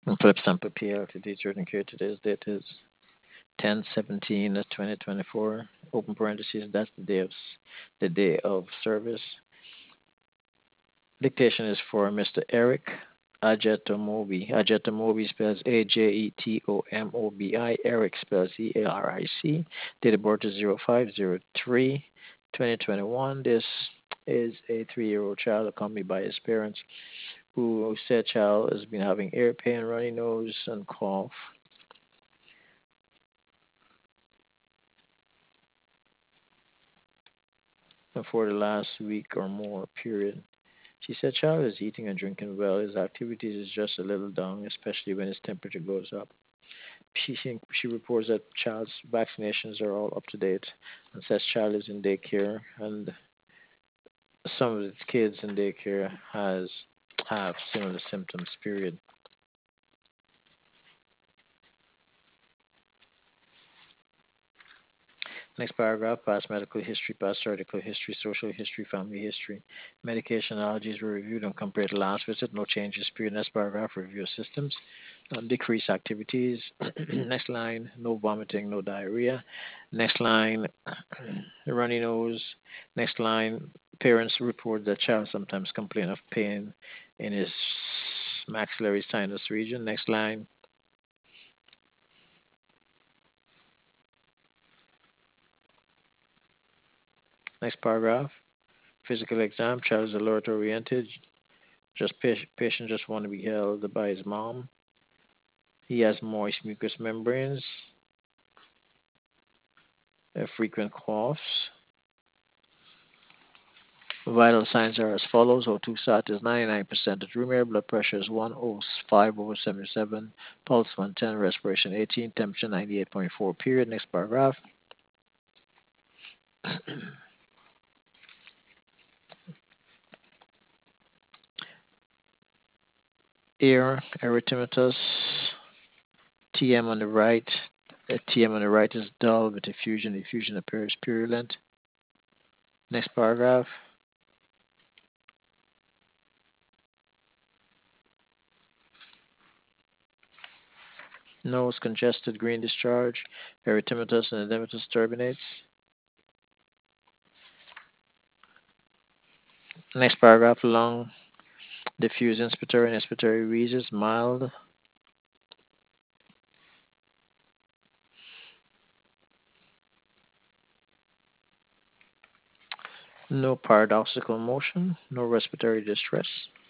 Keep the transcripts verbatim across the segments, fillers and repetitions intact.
And Philip Stamper P L T D Jordan Care. Today's date is ten seventeen twenty twenty-four. Open parentheses. That's the day of s- the day of service. Dictation is for Mister Eric Ajetomobi. Ajetomobi spells A J E T O M O B I. Eric spells E A R I C. Date of birth is zero five zero three twenty twenty-one. This is a three year old child accompanied by his parents, who said child has been having ear pain, runny nose, and cough. And for the last week or more period. She said child is eating and drinking well. His activities is just a little down, especially when his temperature goes up. She she reports that child's vaccinations are all up to date, and says child is in daycare, and some of its kids in daycare has have similar symptoms. Period. Next paragraph: past medical history, past surgical history, social history, family history. Medication allergies were reviewed and compared to last visit. No changes. Period. Next paragraph: review systems. Um, decrease activities. Next line: no vomiting, no diarrhea. Next line: runny nose. Next line: parents report that child sometimes complain of pain in his maxillary sinus region. Next line: next paragraph: physical exam. Child is alert oriented. Just patient, patient just want to be held by his mom. He has moist mucous membranes, uh, frequent coughs. Vital signs are as follows: O two sat is ninety-nine percent adrenal, blood pressure is one oh five over seventy-seven, pulse one ten, respiration eighteen, temperature ninety-eight point four. Period. Next paragraph. Ear, erythematous, T M on the right. uh, T M on the right is dull with effusion. Effusion appears purulent. Next paragraph. Nose congested, green discharge, erythematous and edematous turbinates. Next paragraph. Lung, diffuse inspiratory and expiratory wheezes, mild. No paradoxical motion, no respiratory distress.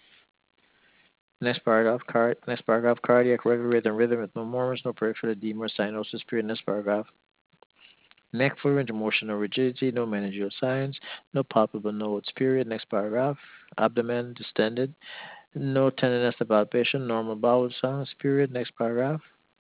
Next paragraph, card, next paragraph, cardiac regular rate and rhythm with no murmurs, no peripheral edema or cyanosis. Period. Next paragraph. Neck full range of motion, no rigidity, no meningeal signs, no palpable nodes. Period. Next paragraph. Abdomen distended, no tenderness or palpation, normal bowel sounds. Period. Next paragraph.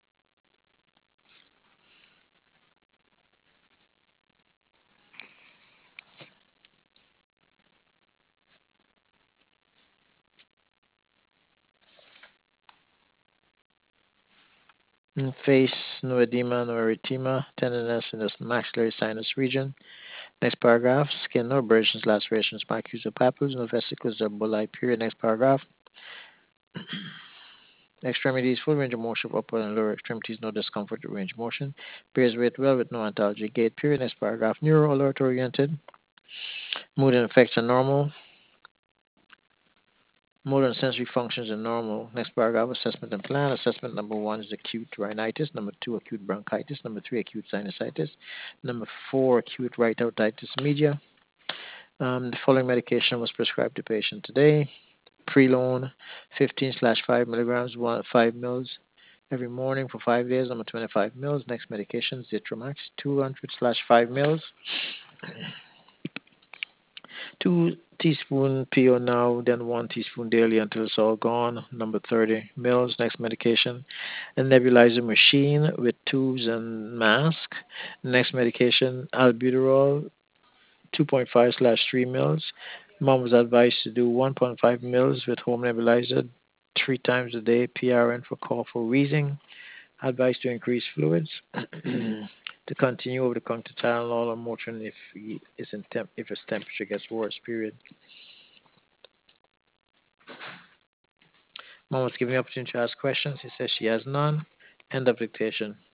Mm, Face, no edema, no erythema, tenderness in the maxillary sinus region. Next paragraph. Skin, no abrasions, lacerations, macules, or papules, no vesicles or bulli. Period. Next paragraph. Extremities, full range of motion of upper and lower extremities, no discomfort or range of motion. Bears weight well with no ontology. Gait, period. Next paragraph. Neuro alert oriented. Mood and effects are normal. Motor and sensory functions are normal. Next paragraph. Assessment and plan. Assessment number one is acute rhinitis. Number two, acute bronchitis. Number three, acute sinusitis. Number four, acute right otitis media. Um, the following medication was prescribed to patient today. Prelone, fifteen slash five milligrams, one, five mils every morning for five days. Number twenty-five mils. Next medication, Zitromax, two hundred slash five mils. Two teaspoon P O now, then one teaspoon daily until it's all gone. Number thirty mils. Next medication, a nebulizer machine with tubes and mask. Next medication, albuterol, two point five slash three mils. Mom was advised to do one point five mils with home nebulizer three times a day. P R N for cough or wheezing. Advised to increase fluids. To continue over the counter Tylenol or Motrin if he is in temp- if his temperature gets worse. Period. Mom was giving me opportunity to ask questions. He says she has none. End of dictation.